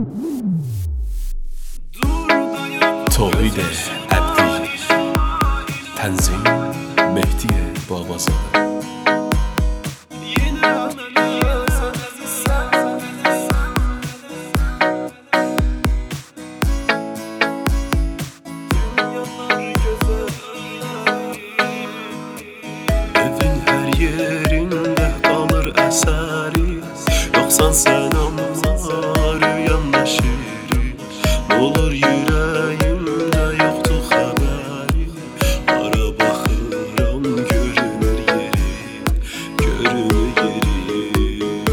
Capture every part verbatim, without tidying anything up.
توحید عبدی تنظیم مهدی بابازاده. Evin her yerinde kalır eseri, yoksan sen ama rüyamda şirin. Ne olur yüreğimde yoktu haberi, ara bakıram görünür yerin, görünür yerin.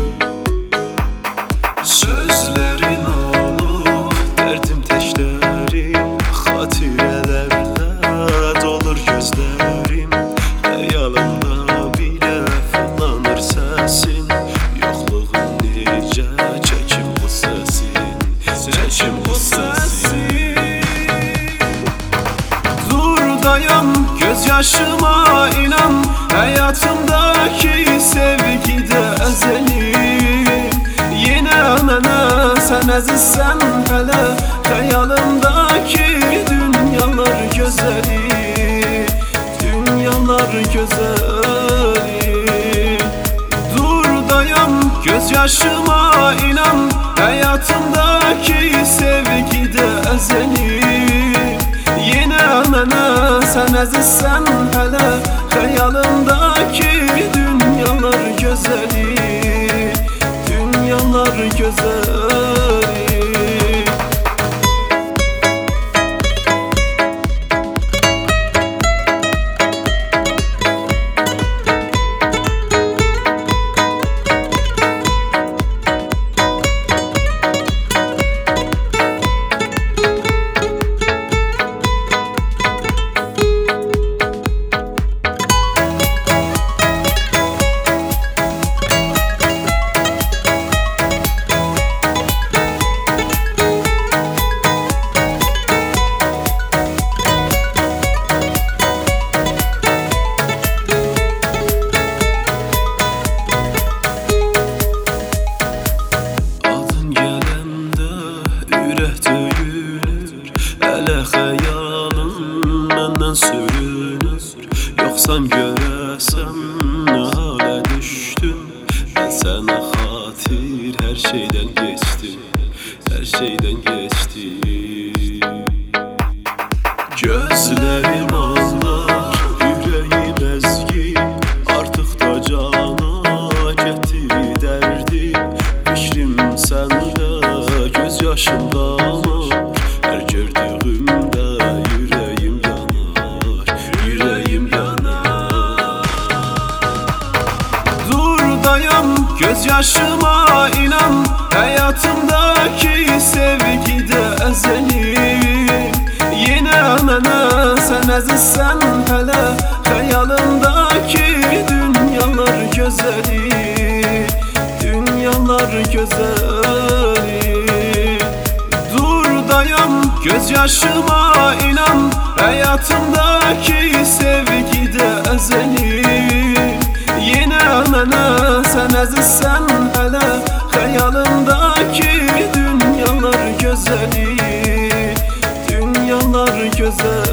Sözlerin olur derdim teşlerim, hatirelerle dolur gözlerim. Hayalımda bile fırlanır sesin, yokluğun nice çekim bu sesin, çekim bu sesin. Dur dayan gözyaşıma inan, hayatımdaki sevgi de ezeli. Yine mənə sen əzizsən hələ, hayalımdaki dünyalar gözeli, dünyalar gözeli. Dur dayan gözyaşıma inan, hayatımdaki sevgi de ezeli. Yine mənə sen əzizsən hələ, hayalımdaki dünyalar gözeli, dünyalar gözeli. Hələ xəyalım məndən sürünür, yoxsan görəsən nə halə düşdüm. Mən sənə xatir hər şeydən geçdim, hər şeydən geçdim. Gözlərim ağlar, ürəyim əzgin, artıq da cana gətir dərdi. Fikrim səndə, göz yaşımda var, hər gördüğümdə yüreğim yanar, yüreğim yanar. Dur dayan gözyaşıma inan, hayatımdaki sevgi de ezeli. Yine mənə sen əzizsən hələ, hayalımdaki dünyalar gözeli, dünyalar gözeli. Dayan gözyaşıma inan, hayatımdaki sevgi de ezeli. Yine mənə sen əzizsən hələ, hayalımdaki dünyalar gözeli, dünyalar gözeli.